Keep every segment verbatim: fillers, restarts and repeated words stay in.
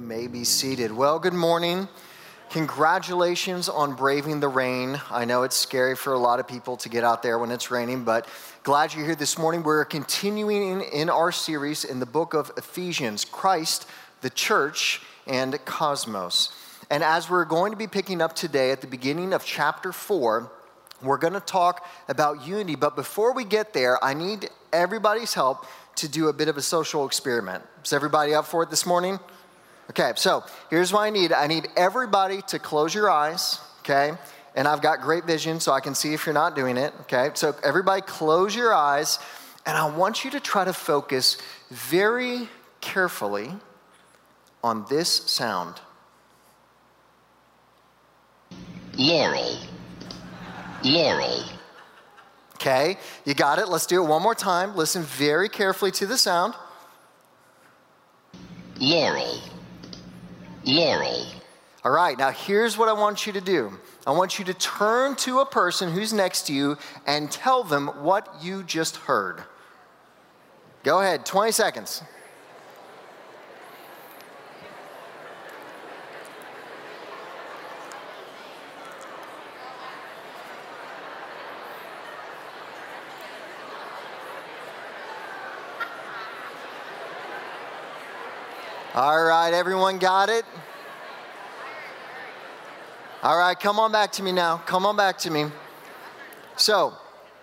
may be seated. Well, good morning. Congratulations on braving the rain. I know it's scary for a lot of people to get out there when it's raining, but glad you're here this morning. We're continuing in, in our series in the book of Ephesians, Christ, the church, and cosmos. And as we're going to be picking up today at the beginning of chapter four, we're going to talk about unity. But before we get there, I need everybody's help to do a bit of a social experiment. Is everybody up for it this morning? Okay, so here's what I need. I need everybody to close your eyes, okay? And I've got great vision, so I can see if you're not doing it, okay? So everybody close your eyes, and I want you to try to focus very carefully on this sound. Laurel. Laurel. Okay, you got it. Let's do it one more time. Listen very carefully to the sound. Laurel. Laurel. All right, now here's what I want you to do. I want you to turn to a person who's next to you and tell them what you just heard. Go ahead, twenty seconds. All right, everyone got it? All right, come on back to me now. Come on back to me. So,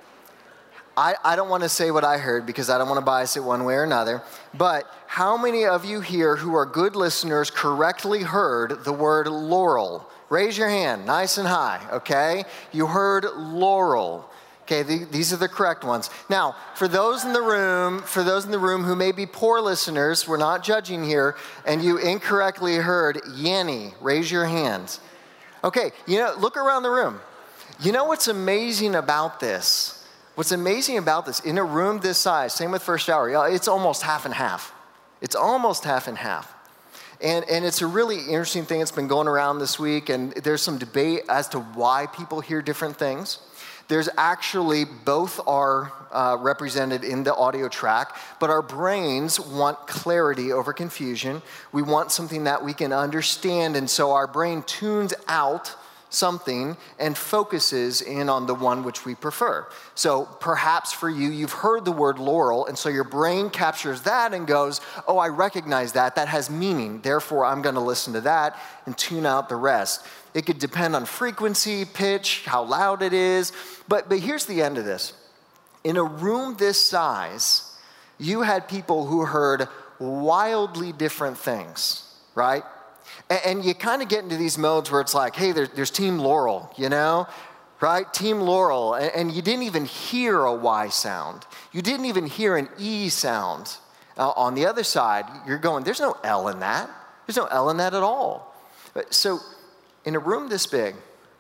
I, I don't want to say what I heard because I don't want to bias it one way or another, but how many of you here who are good listeners correctly heard the word laurel? Raise your hand, nice and high, okay? You heard laurel. Okay, the, these are the correct ones. Now, for those in the room, for those in the room who may be poor listeners, we're not judging here, and you incorrectly heard Yanny, raise your hands. Okay, you know, look around the room. You know what's amazing about this? What's amazing about this, in a room this size, same with First Hour, it's almost half and half. It's almost half and half. And, and it's a really interesting thing that's been going around this week, and there's some debate as to why people hear different things. There's actually, both are uh, represented in the audio track, but our brains want clarity over confusion. We want something that we can understand, and so our brain tunes out something and focuses in on the one which we prefer. So perhaps for you, you've heard the word laurel, and so your brain captures that and goes, oh, I recognize that, that has meaning, therefore I'm gonna listen to that and tune out the rest. It could depend on frequency, pitch, how loud it is, but, but here's the end of this. In a room this size, you had people who heard wildly different things, right? And you kind of get into these modes where it's like, hey, there, there's Team Laurel, you know, right? Team Laurel, and you didn't even hear a Y sound. You didn't even hear an E sound. Uh, on the other side, you're going, there's no L in that. There's no L in that at all. So in a room this big,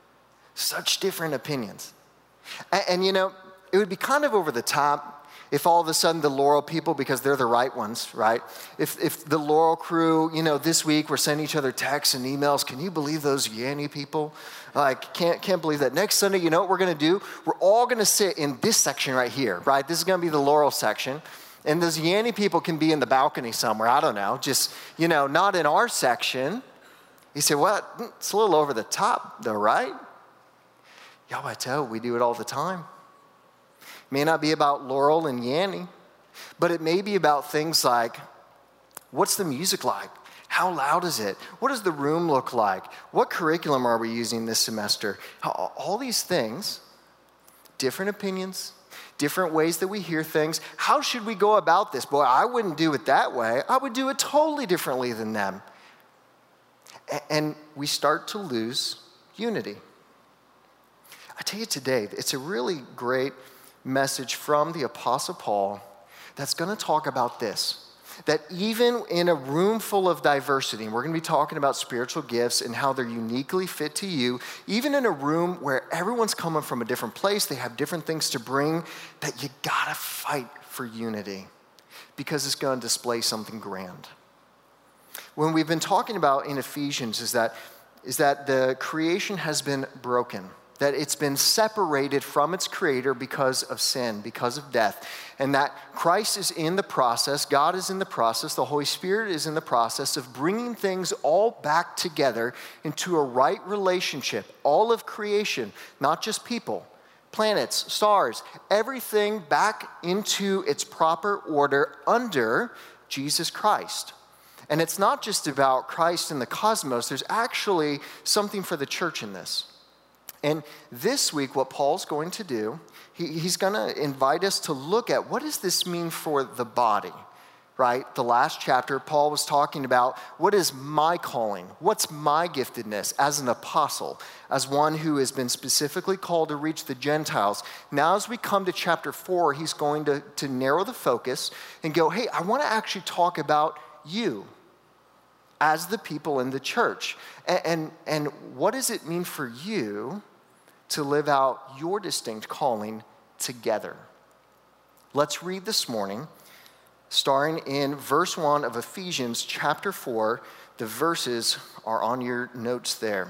such different opinions. And, and you know, it would be kind of over the top if all of a sudden the Laurel people, because they're the right ones, right? If if the Laurel crew, you know, this week we're sending each other texts and emails. Can you believe those Yanny people? Like, can't can't believe that. Next Sunday, you know what we're going to do? We're all going to sit in this section right here, right? This is going to be the Laurel section. And those Yanny people can be in the balcony somewhere. I don't know. Just, you know, not in our section. You say, what? It's a little over the top though, right? Y'all, I tell you, we do it all the time. It may not be about Laurel and Yanny, but it may be about things like, what's the music like? How loud is it? What does the room look like? What curriculum are we using this semester? All these things, different opinions, different ways that we hear things. How should we go about this? Boy, I wouldn't do it that way. I would do it totally differently than them. And we start to lose unity. I tell you today, it's a really great message from the Apostle Paul that's going to talk about this. That even in a room full of diversity, and we're going to be talking about spiritual gifts and how they're uniquely fit to you, even in a room where everyone's coming from a different place, they have different things to bring, that you got to fight for unity because it's going to display something grand. When we've been talking about in Ephesians is that, is that the creation has been broken. that it's been separated from its creator because of sin, because of death, and that Christ is in the process, God is in the process, the Holy Spirit is in the process of bringing things all back together into a right relationship, all of creation, not just people, planets, stars, everything back into its proper order under Jesus Christ. And it's not just about Christ and the cosmos, there's actually something for the church in this. And this week, what Paul's going to do, he, he's going to invite us to look at what does this mean for the body, right? The last chapter, Paul was talking about what is my calling? What's my giftedness as an apostle, as one who has been specifically called to reach the Gentiles. Now, as we come to chapter four, he's going to, to narrow the focus and go, hey, I want to actually talk about you as the people in the church. And, and, and what does it mean for you to live out your distinct calling together? Let's read this morning, starting in verse one of Ephesians chapter four. The verses are on your notes there.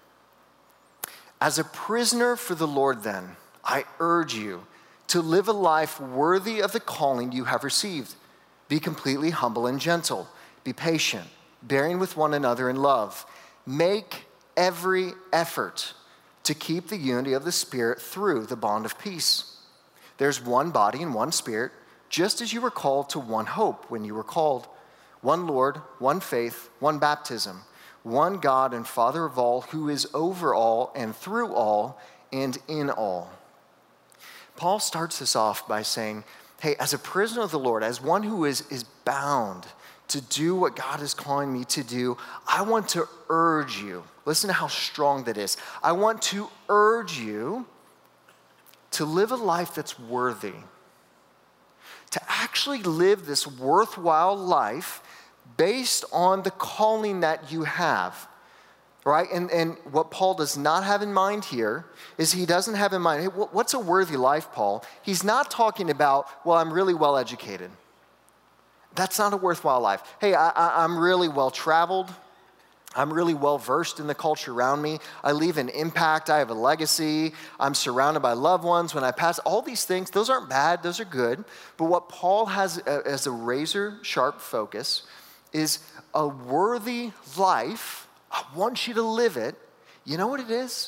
As a prisoner for the Lord, then, I urge you to live a life worthy of the calling you have received. Be completely humble and gentle. Be patient, bearing with one another in love. Make every effort to keep the unity of the Spirit through the bond of peace. There's one body and one Spirit, just as you were called to one hope when you were called. One Lord, one faith, one baptism, one God and Father of all, who is over all and through all and in all. Paul starts this off by saying, hey, as a prisoner of the Lord, as one who is, is bound to do what God is calling me to do, I want to urge you. Listen to how strong that is. I want to urge you to live a life that's worthy. To actually live this worthwhile life based on the calling that you have. Right? And, and what Paul does not have in mind here is he doesn't have in mind, hey, what's a worthy life, Paul? He's not talking about, well, I'm really well educated. That's not a worthwhile life. Hey, I, I, I'm really well traveled. I'm really well versed in the culture around me. I leave an impact. I have a legacy. I'm surrounded by loved ones when I pass. All these things, those aren't bad. Those are good. But what Paul has as a razor sharp focus is a worthy life. I want you to live it. You know what it is?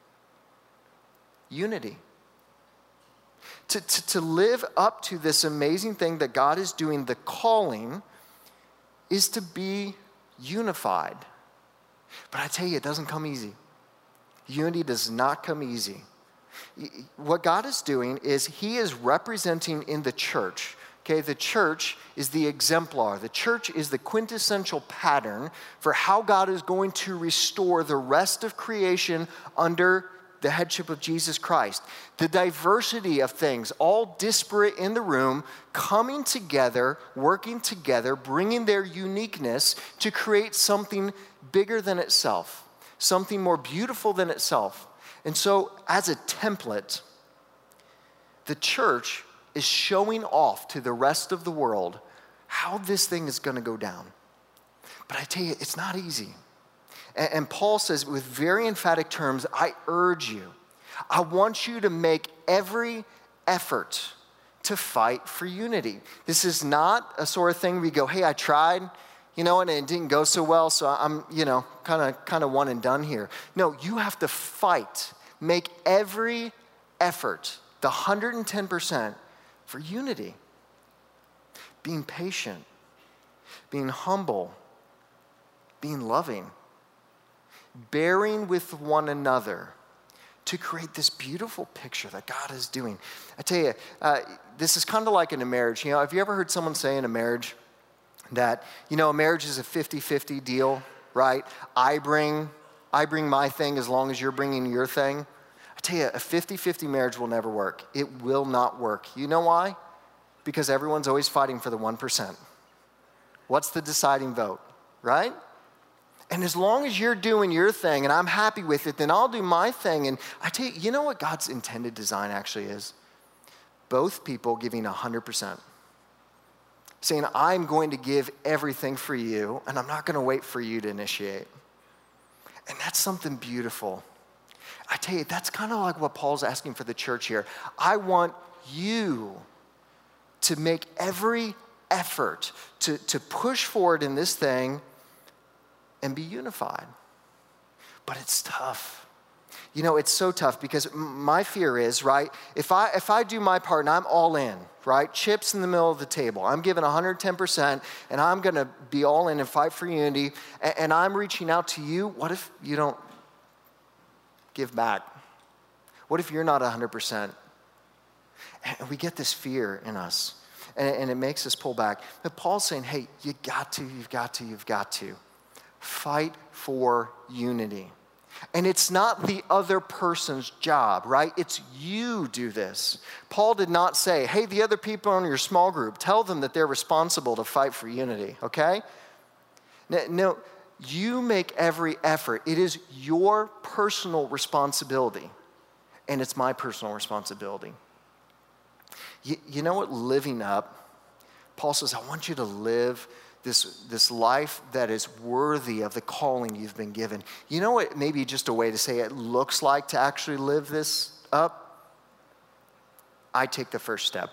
Unity. To, to, to live up to this amazing thing that God is doing, the calling, is to be unified. But I tell you, it doesn't come easy. Unity does not come easy. What God is doing is he is representing in the church. Okay, the church is the exemplar. The church is the quintessential pattern for how God is going to restore the rest of creation under the headship of Jesus Christ. The diversity of things, all disparate in the room, coming together, working together, bringing their uniqueness to create something bigger than itself, something more beautiful than itself. And so, as a template, the church is showing off to the rest of the world how this thing is going to go down. But I tell you, it's not easy. And Paul says with very emphatic terms, I urge you, I want you to make every effort to fight for unity. This is not a sort of thing we go, hey, I tried, you know, and it didn't go so well, so I'm, you know, kind of kind of one and done here. No, you have to fight, make every effort, the one hundred ten percent for unity. Being patient, being humble, being loving, bearing with one another to create this beautiful picture that God is doing. I tell you, uh, this is kind of like in a marriage. You know, have you ever heard someone say in a marriage that, you know, a marriage is a fifty-fifty deal, right? I bring, I bring my thing as long as you're bringing your thing. I tell you, a fifty-fifty marriage will never work. It will not work. You know why? Because everyone's always fighting for the one percent. What's the deciding vote, right? And as long as you're doing your thing and I'm happy with it, then I'll do my thing. And I tell you, you know what God's intended design actually is? Both people giving one hundred percent. Saying, I'm going to give everything for you, and I'm not going to wait for you to initiate. And that's something beautiful. I tell you, that's kind of like what Paul's asking for the church here. I want you to make every effort to, to push forward in this thing and be unified. But it's tough. You know, it's so tough because my fear is, right, if I if I do my part and I'm all in, right, chips in the middle of the table, I'm giving one hundred ten percent and I'm going to be all in and fight for unity, and, and I'm reaching out to you, what if you don't give back? What if you're not one hundred percent? And we get this fear in us, and, and it makes us pull back. But Paul's saying, hey, you got to, you've got to, you've got to fight for unity. And it's not the other person's job, right? It's you do this. Paul did not say, hey, the other people in your small group, tell them that they're responsible to fight for unity, okay? No, you make every effort. It is your personal responsibility, and it's my personal responsibility. You, you know what? Living up, Paul says, I want you to live This, this life that is worthy of the calling you've been given. You know what, maybe just a way to say it looks like to actually live this up? I take the first step.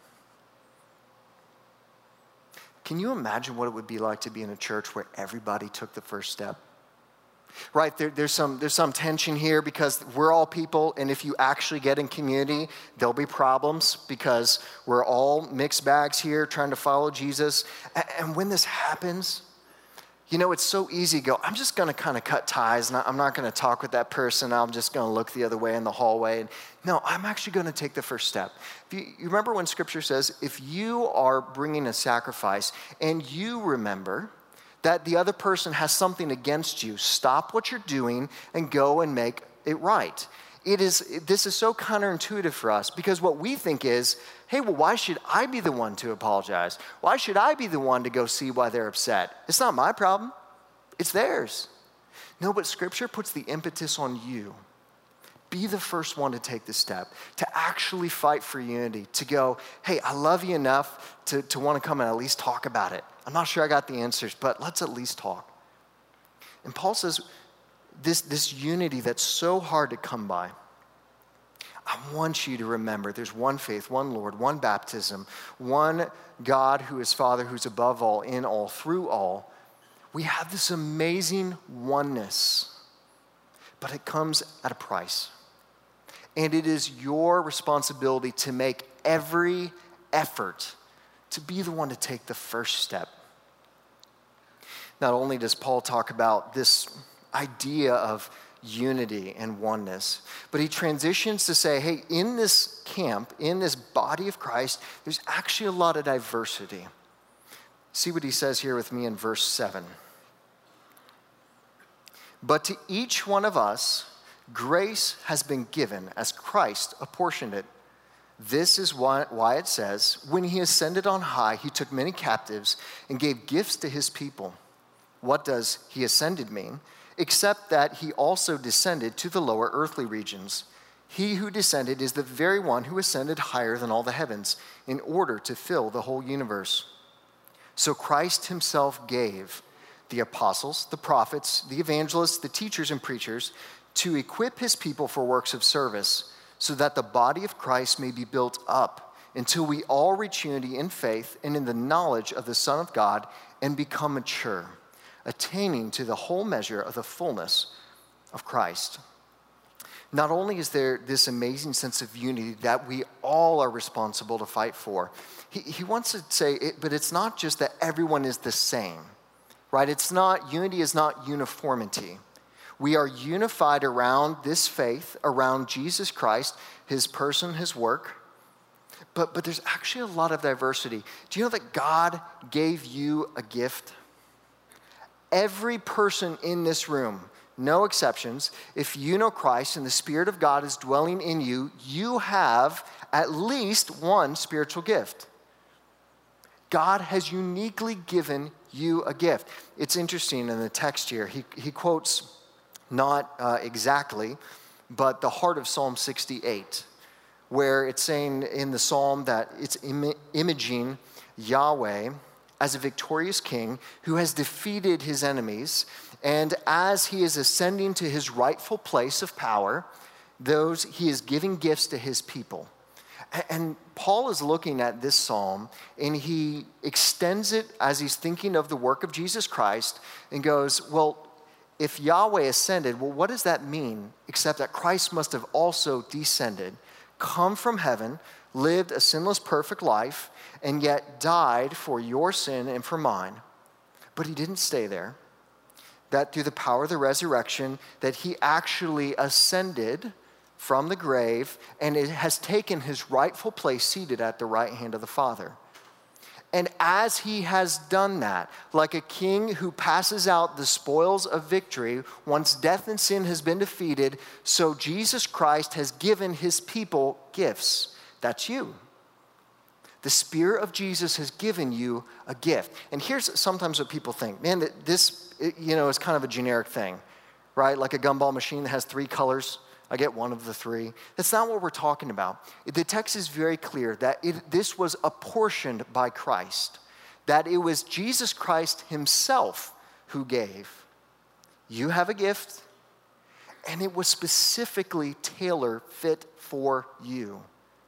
Can you imagine what it would be like to be in a church where everybody took the first step? Right, there, there's some there's some tension here because we're all people, and if you actually get in community, there'll be problems because we're all mixed bags here trying to follow Jesus. And, and when this happens, you know, it's so easy to go, I'm just going to kind of cut ties, and I'm not going to talk with that person. I'm just going to look the other way in the hallway. And no, I'm actually going to take the first step. If you, you remember when Scripture says, if you are bringing a sacrifice and you remember that the other person has something against you, stop what you're doing and go and make it right. It is, this is so counterintuitive for us because what we think is, hey, well, why should I be the one to apologize? Why should I be the one to go see why they're upset? It's not my problem. It's theirs. No, but Scripture puts the impetus on you. Be the first one to take the step, to actually fight for unity, to go, hey, I love you enough to, to want to come and at least talk about it. I'm not sure I got the answers, but let's at least talk. And Paul says, this, this unity that's so hard to come by, I want you to remember there's one faith, one Lord, one baptism, one God who is Father, who's above all, in all, through all. We have this amazing oneness, but it comes at a price. And it is your responsibility to make every effort to be the one to take the first step. Not only does Paul talk about this idea of unity and oneness, but he transitions to say, hey, in this camp, in this body of Christ, there's actually a lot of diversity. See what he says here with me in verse seven. But to each one of us, grace has been given as Christ apportioned it. This is why, why it says, when he ascended on high, he took many captives and gave gifts to his people. What does he ascended mean? Except that he also descended to the lower earthly regions. He who descended is the very one who ascended higher than all the heavens in order to fill the whole universe. So Christ himself gave the apostles, the prophets, the evangelists, the teachers and preachers to equip his people for works of service, so that the body of Christ may be built up until we all reach unity in faith and in the knowledge of the Son of God and become mature, attaining to the whole measure of the fullness of Christ. Not only is there this amazing sense of unity that we all are responsible to fight for, he, he wants to say, it, but it's not just that everyone is the same, right? It's not, unity is not uniformity. We are unified around this faith, around Jesus Christ, his person, his work. But, but there's actually a lot of diversity. Do you know that God gave you a gift? Every person in this room, no exceptions, if you know Christ and the Spirit of God is dwelling in you, you have at least one spiritual gift. God has uniquely given you a gift. It's interesting in the text here, he, he quotes not uh, exactly, but the heart of Psalm sixty-eight, where it's saying in the psalm that it's im- imaging Yahweh as a victorious king who has defeated his enemies. And as he is ascending to his rightful place of power, those he is giving gifts to his people. And Paul is looking at this psalm, and he extends it as he's thinking of the work of Jesus Christ and goes, well, if Yahweh ascended, well, what does that mean? Except that Christ must have also descended, come from heaven, lived a sinless, perfect life, and yet died for your sin and for mine. But he didn't stay there. That through the power of the resurrection, that he actually ascended from the grave, and it has taken his rightful place seated at the right hand of the Father. And as he has done that, like a king who passes out the spoils of victory, once death and sin has been defeated, so Jesus Christ has given his people gifts. That's you. The Spirit of Jesus has given you a gift. And here's sometimes what people think. Man, that this, you know, is kind of a generic thing, right? Like a gumball machine that has three colors. I get one of the three. That's not what we're talking about. The text is very clear that it, this was apportioned by Christ, that it was Jesus Christ himself who gave. You have a gift, and it was specifically tailor fit for you.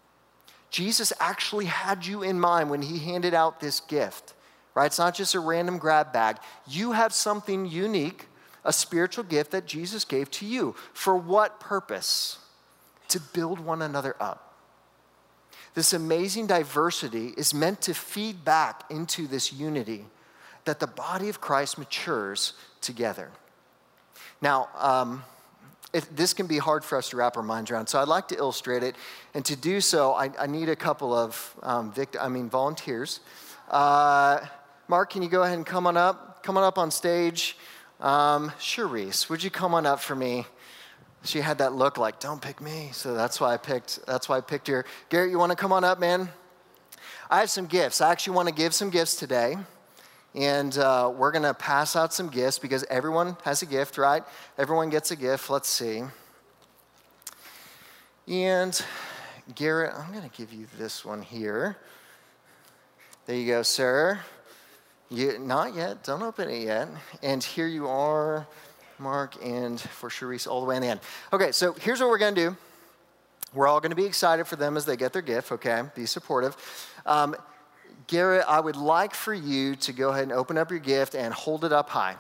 Jesus actually had you in mind when he handed out this gift, right? It's not just a random grab bag. You have something unique, a spiritual gift that Jesus gave to you. For what purpose? To build one another up. This amazing diversity is meant to feed back into this unity that the body of Christ matures together. Now, um, it, this can be hard for us to wrap our minds around, so I'd like to illustrate it. And to do so, I, I need a couple of um, vict- I mean volunteers. Uh, Mark, can you go ahead and come on up? Come on up on stage. Um, Charisse, would you come on up for me? She had that look like, don't pick me. So that's why I picked, that's why I picked her. Garrett, you want to come on up, man? I have some gifts. I actually want to give some gifts today. And uh, we're going to pass out some gifts because everyone has a gift, right? Everyone gets a gift. Let's see. And Garrett, I'm going to give you this one here. There you go, sir. You, not yet. Don't open it yet. And here you are, Mark, and for Charisse all the way in the end. Okay, so here's what we're going to do. We're all going to be excited for them as they get their gift, okay? Be supportive. Um, Garrett, I would like for you to go ahead and open up your gift and hold it up high.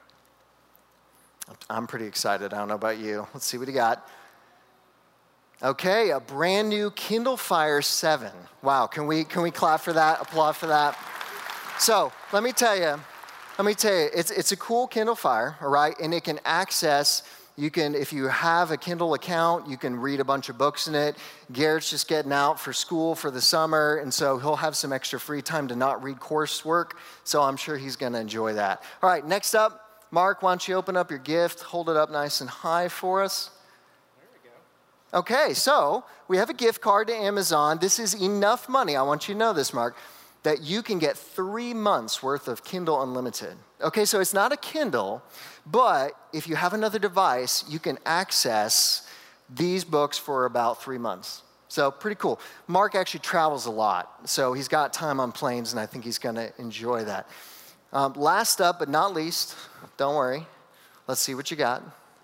I'm pretty excited. I don't know about you. Let's see what you got. Okay, a brand new Kindle Fire seven. Wow, can we can we clap for that? Applaud for that? So let me tell you, let me tell you, it's it's a cool Kindle Fire, all right? And it can access, you can, if you have a Kindle account, you can read a bunch of books in it. Garrett's just getting out for school for the summer, and so he'll have some extra free time to not read coursework, so I'm sure he's gonna enjoy that. All right, next up, Mark, why don't you open up your gift, hold it up nice and high for us. There we go. Okay, so we have a gift card to Amazon. This is enough money, I want you to know this, Mark, that you can get three months worth of Kindle Unlimited. Okay, so it's not a Kindle, but if you have another device, you can access these books for about three months. So pretty cool. Mark actually travels a lot, so he's got time on planes, and I think he's gonna enjoy that. Um, last up, but not least, don't worry. Let's see what you got.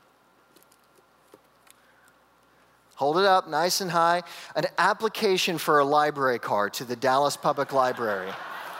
Hold it up nice and high. An application for a library card to the Dallas Public Library.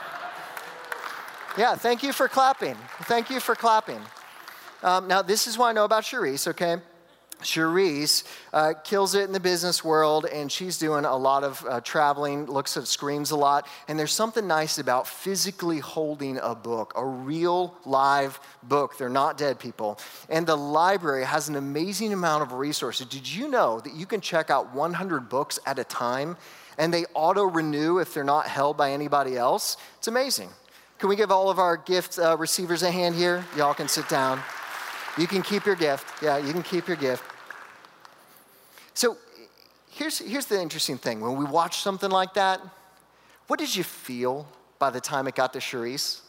Yeah, thank you for clapping. Thank you for clapping. Um, now, this is what I know about Charisse, okay? Charisse uh, kills it in the business world, and she's doing a lot of uh, traveling, looks at screens a lot, and there's something nice about physically holding a book, a real live book. They're not dead people. And the library has an amazing amount of resources. Did you know that you can check out one hundred books at a time, and they auto-renew if they're not held by anybody else? It's amazing. Can we give all of our gift uh, receivers a hand here? Y'all can sit down. You can keep your gift. Yeah, you can keep your gift. So here's, here's the interesting thing. When we watch something like that, what did you feel by the time it got to Charisse?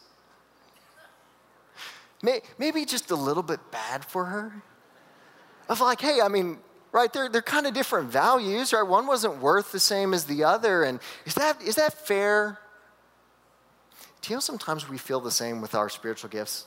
Maybe just a little bit bad for her? Of like, hey, I mean, right, they're, they're kind of different values, right? One wasn't worth the same as the other, and is that is that fair? Do you know sometimes we feel the same with our spiritual gifts?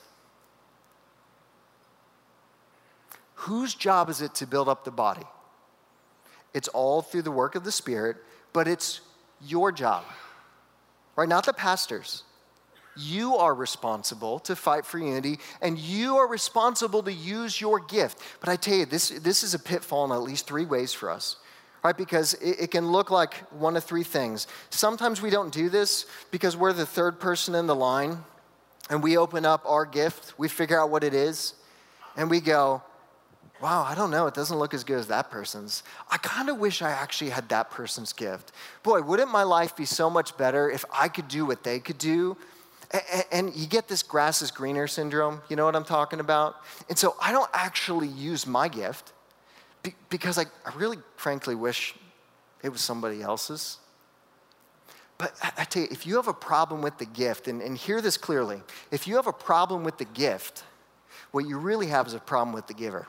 Whose job is it to build up the body? It's all through the work of the Spirit, but it's your job, right? Not the pastor's. You are responsible to fight for unity, and you are responsible to use your gift. But I tell you, this, this is a pitfall in at least three ways for us, right? Because it, it can look like one of three things. Sometimes we don't do this because we're the third person in the line, and we open up our gift, we figure out what it is, and we go, wow, I don't know, it doesn't look as good as that person's. I kind of wish I actually had that person's gift. Boy, wouldn't my life be so much better if I could do what they could do? And you get this grass is greener syndrome, you know what I'm talking about? And so I don't actually use my gift because I, I really, frankly, wish it was somebody else's. But I tell you, if you have a problem with the gift, and, and hear this clearly, if you have a problem with the gift, what you really have is a problem with the giver.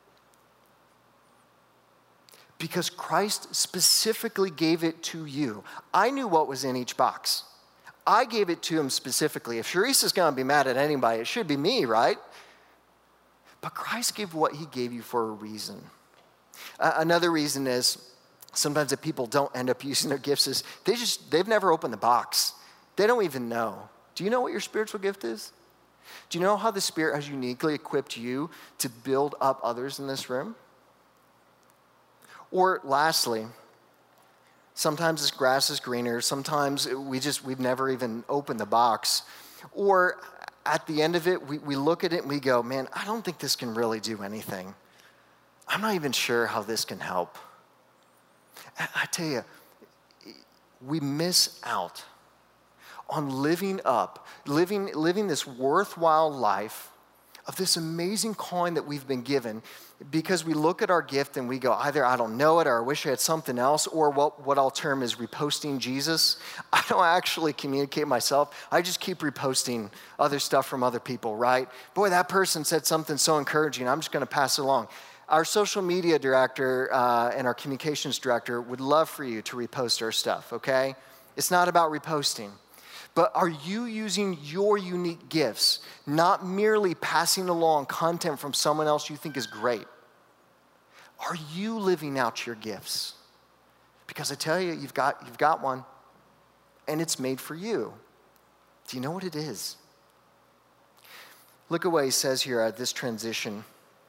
Because Christ specifically gave it to you. I knew what was in each box. I gave it to him specifically. If Sharice is going to be mad at anybody, it should be me, right? But Christ gave what he gave you for a reason. Uh, another reason is sometimes that people don't end up using their gifts is they just, they've never opened the box. They don't even know. Do you know what your spiritual gift is? Do you know how the Spirit has uniquely equipped you to build up others in this room? Or lastly, sometimes this grass is greener. Sometimes we just, we've never even opened the box. Or at the end of it, we, we look at it and we go, man, I don't think this can really do anything. I'm not even sure how this can help. I, I tell you, we miss out on living up, living, living this worthwhile life of this amazing calling that we've been given, because we look at our gift and we go, either I don't know it, or I wish I had something else, or what, what I'll term is reposting Jesus. I don't actually communicate myself. I just keep reposting other stuff from other people, right? Boy, that person said something so encouraging, I'm just going to pass it along. Our social media director uh, and our communications director would love for you to repost our stuff, okay? It's not about reposting. But are you using your unique gifts, not merely passing along content from someone else you think is great? Are you living out your gifts? Because I tell you, you've got, you've got one, and it's made for you. Do you know what it is? Look at what he says here at this transition.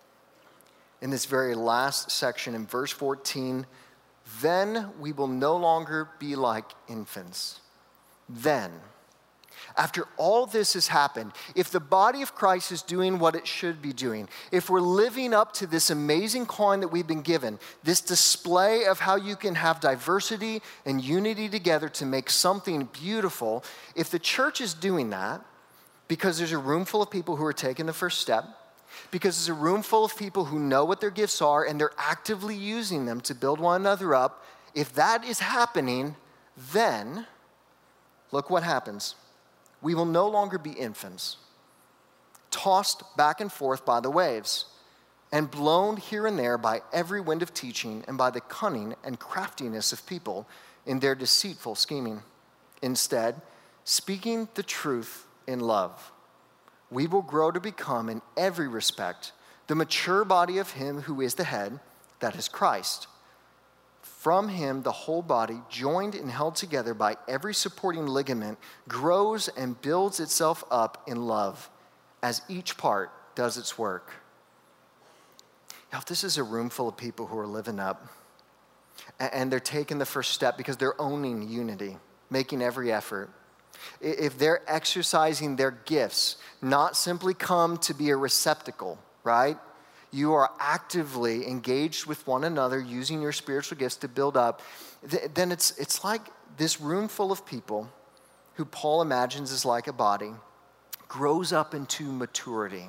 In this very last section, in verse fourteen, then we will no longer be like infants. Then, after all this has happened, if the body of Christ is doing what it should be doing, if we're living up to this amazing calling that we've been given, this display of how you can have diversity and unity together to make something beautiful, if the church is doing that, because there's a room full of people who are taking the first step, because there's a room full of people who know what their gifts are and they're actively using them to build one another up, if that is happening, then look what happens. We will no longer be infants, tossed back and forth by the waves, and blown here and there by every wind of teaching and by the cunning and craftiness of people in their deceitful scheming. Instead, speaking the truth in love, we will grow to become in every respect the mature body of him who is the head, that is Christ. From him, the whole body, joined and held together by every supporting ligament, grows and builds itself up in love as each part does its work. Now, if this is a room full of people who are living up, and they're taking the first step because they're owning unity, making every effort, if they're exercising their gifts, not simply come to be a receptacle, right? You are actively engaged with one another, using your spiritual gifts to build up, th- then it's it's like this room full of people who Paul imagines is like a body, grows up into maturity,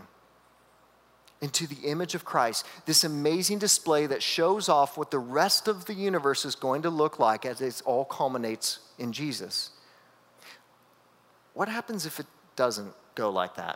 into the image of Christ, this amazing display that shows off what the rest of the universe is going to look like as it all culminates in Jesus. What happens if it doesn't go like that?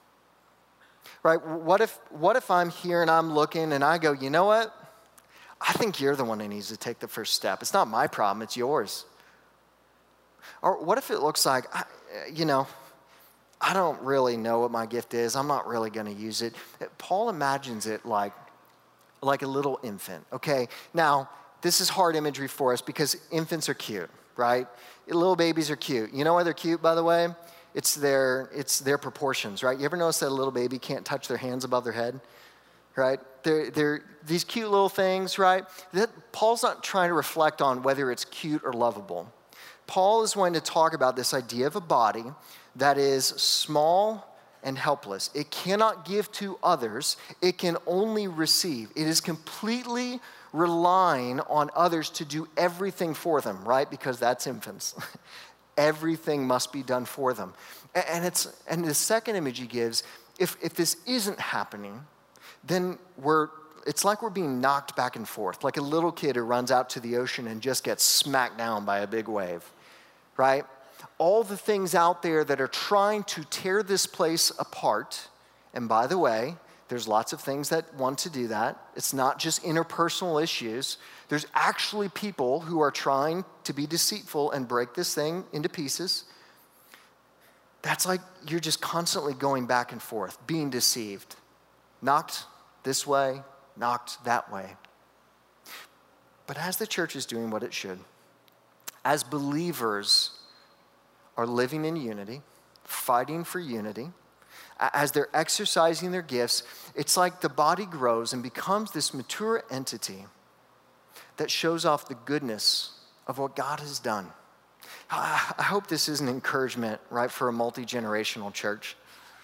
Right, what if what if I'm here and I'm looking and I go, you know what? I think you're the one who needs to take the first step. It's not my problem, it's yours. Or what if it looks like, I, you know, I don't really know what my gift is. I'm not really going to use it. Paul imagines it like, like a little infant, okay? Now, this is hard imagery for us because infants are cute, right? Little babies are cute. You know why they're cute, by the way? It's their, it's their proportions, right? You ever notice that a little baby can't touch their hands above their head, right? They're, they're these cute little things, right? That, Paul's not trying to reflect on whether it's cute or lovable. Paul is going to talk about this idea of a body that is small and helpless. It cannot give to others. It can only receive. It is completely relying on others to do everything for them, right? Because that's infants. Everything must be done for them. And it's and the second image he gives, if, if this isn't happening, then we're it's like we're being knocked back and forth, like a little kid who runs out to the ocean and just gets smacked down by a big wave, right? All the things out there that are trying to tear this place apart, and by the way, there's lots of things that want to do that. It's not just interpersonal issues. There's actually people who are trying to be deceitful and break this thing into pieces. That's like you're just constantly going back and forth, being deceived. Knocked this way, knocked that way. But as the church is doing what it should, as believers are living in unity, fighting for unity, as they're exercising their gifts, it's like the body grows and becomes this mature entity that shows off the goodness of what God has done. I hope this is an encouragement, right, for a multi-generational church.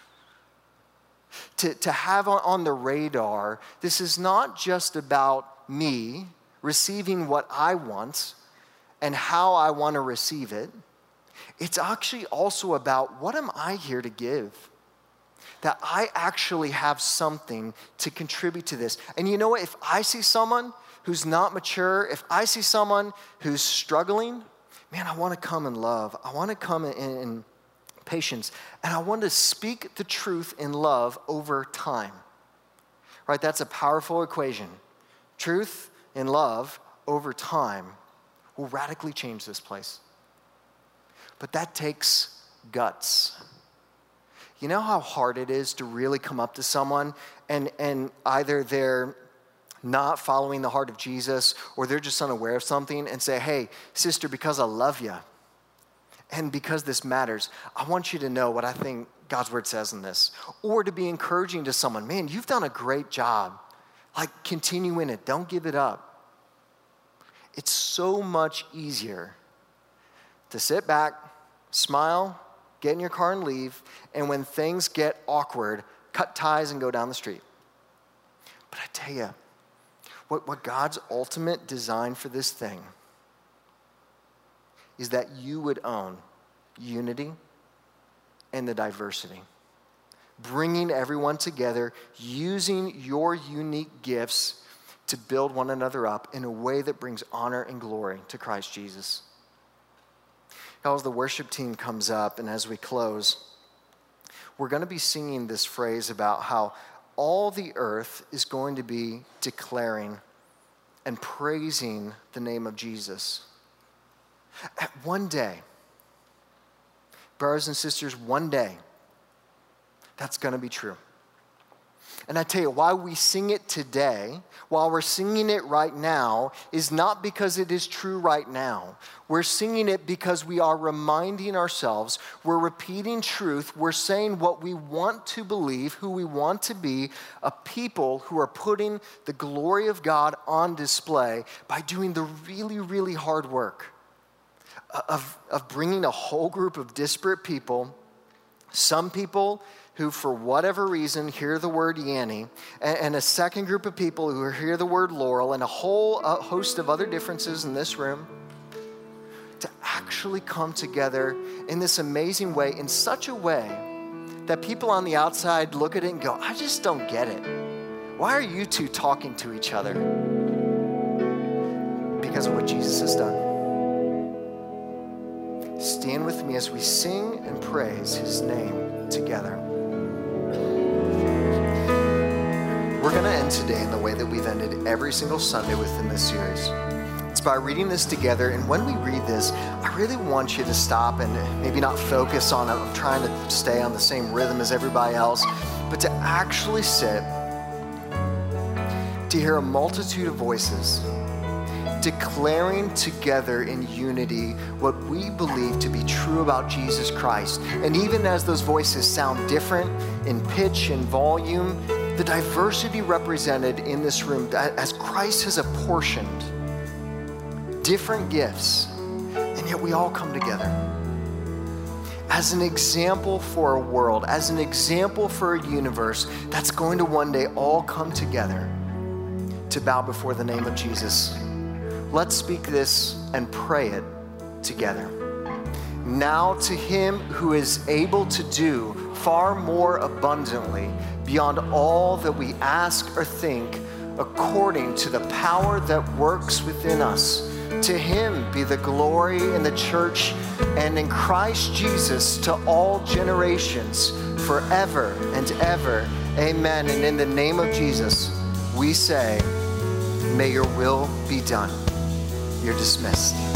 To, to have on, on the radar, this is not just about me receiving what I want and how I want to receive it. It's actually also about what am I here to give? That I actually have something to contribute to this. And you know what? If I see someone who's not mature, if I see someone who's struggling, man, I want to come in love. I want to come in, in patience. And I want to speak the truth in love over time. Right? That's a powerful equation. Truth and love over time will radically change this place. But that takes guts. You know how hard it is to really come up to someone and, and either they're not following the heart of Jesus or they're just unaware of something and say, hey, sister, because I love you and because this matters, I want you to know what I think God's word says in this. Or to be encouraging to someone, man, you've done a great job. Like, continue in it. Don't give it up. It's so much easier to sit back, smile, get in your car and leave, and when things get awkward, cut ties and go down the street. But I tell you, what, what God's ultimate design for this thing is that you would own unity and the diversity. Bringing everyone together, using your unique gifts to build one another up in a way that brings honor and glory to Christ Jesus. As the worship team comes up and as we close, we're going to be singing this phrase about how all the earth is going to be declaring and praising the name of Jesus. At one day, brothers and sisters, one day, that's going to be true. And I tell you, why we sing it today, while we're singing it right now, is not because it is true right now. We're singing it because we are reminding ourselves, we're repeating truth, we're saying what we want to believe, who we want to be, a people who are putting the glory of God on display by doing the really, really hard work of, of bringing a whole group of disparate people, some people who for whatever reason hear the word Yanni, and, and a second group of people who hear the word Laurel, and a whole uh, host of other differences in this room, to actually come together in this amazing way, in such a way that people on the outside look at it and go, I just don't get it. Why are you two talking to each other? Because of what Jesus has done. Stand with me as we sing and praise his name together. We're going to end today in the way that we've ended every single Sunday within this series. It's it's by reading this together. And when we read this, I really want you to stop and maybe not focus on I'm trying to stay on the same rhythm as everybody else, but to actually sit, to hear a multitude of voices declaring together in unity what we believe to be true about Jesus Christ. And even as those voices sound different in pitch and volume, the diversity represented in this room, as Christ has apportioned different gifts, and yet we all come together as an example for a world, as an example for a universe that's going to one day all come together to bow before the name of Jesus. Let's speak this and pray it together. Now to him who is able to do far more abundantly beyond all that we ask or think, according to the power that works within us, to him be the glory in the church and in Christ Jesus to all generations, forever and ever. Amen. And in the name of Jesus, we say, may your will be done. You're dismissed.